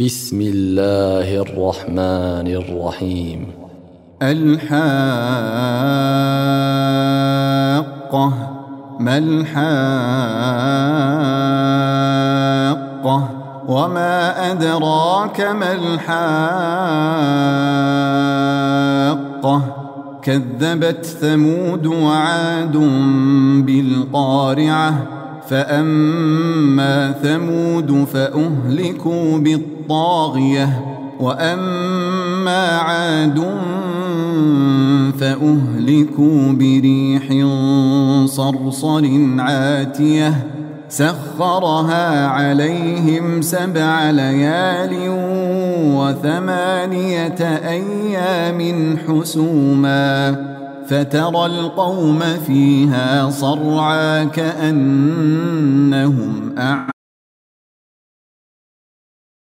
بسم الله الرحمن الرحيم. الحاقة. ما الحاقة وما أدراك ما الحاقة كذبت ثمود وعاد بالقارعة فأما ثمود فأهلكوا بالطاغية وأما عاد فأهلكوا بريح صرصر عاتية سخرها عليهم 7 ليال و8 أيام حسوما فترى القوم فيها صرعى كأنهم